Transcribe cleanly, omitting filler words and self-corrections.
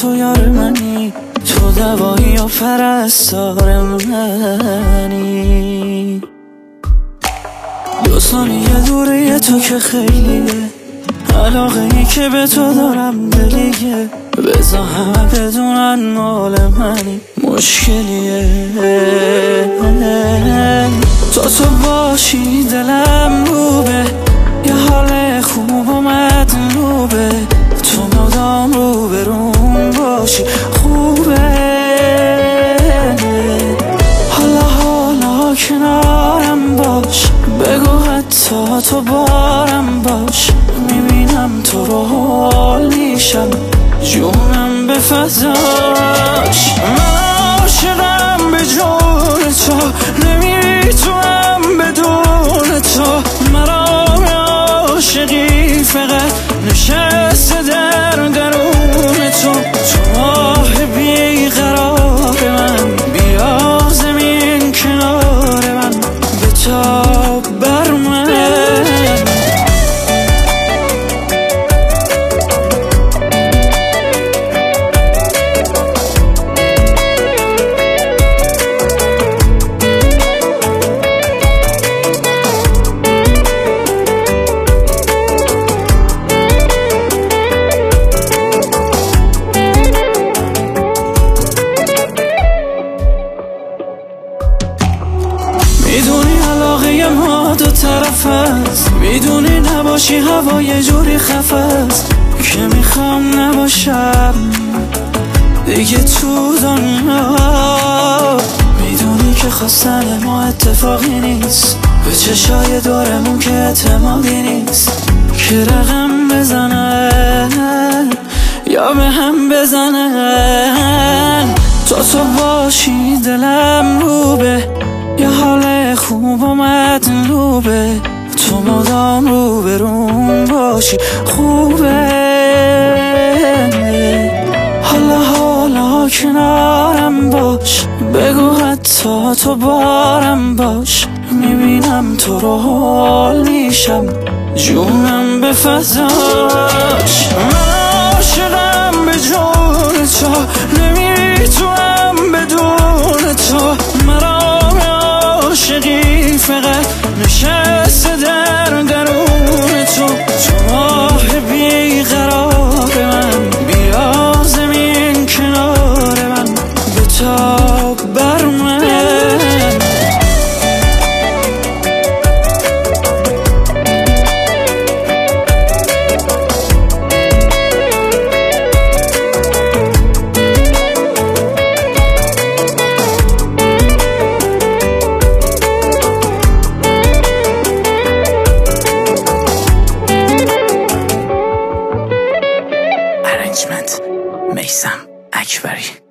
تو یار منی، تو دوایی و پرستار منی. 2 ثانیه دوری تو که خیلیه، علاقه ای که به تو دارم دلیه. بذار همه بدونن مال منی، مشکلیه. تو باشی دلم روبه، یه حال خوب و مطلوبه. تو مدام رو به روم باشی خوبه. حالا کنارم باش، بگو حتی تو بارم باش. میبینم تو رو حال میشم، جونم به فضاش. من عاشقم به جون تو، نمیتونم بدون تو. مرا عاشقی فقط نشسته در درون تو. تو ماه بیقرار من، بیا زمین کنار من، بتاب بر من. میدونی علاقه ما 2 طرف است، میدونی نباشی هوا یه جوری خفه است که میخوام نباشم دیگه تو دنیا. میدونی که خواستن ما اتفاقی نیست، به چشای دورمون که اعتمادی نیست. که رقم بزنن یا به هم بزنن، تو باشی دلم روبه، یه حال خوب و مطلوبه. تو مدام رو به روم باشی خوبه. حالا کنارم باش، بگو حتی تو بارم باش. میبینم تو رو حال میشم، جونم به فضاش. من عاشقم به جون تو، نمیتونم بدون تو. مرا عاشقی فقط نشسته در درون تو. تو ماه بیقرار من، بیا زمین کنار من، بتاب بر من. میثم اکبری.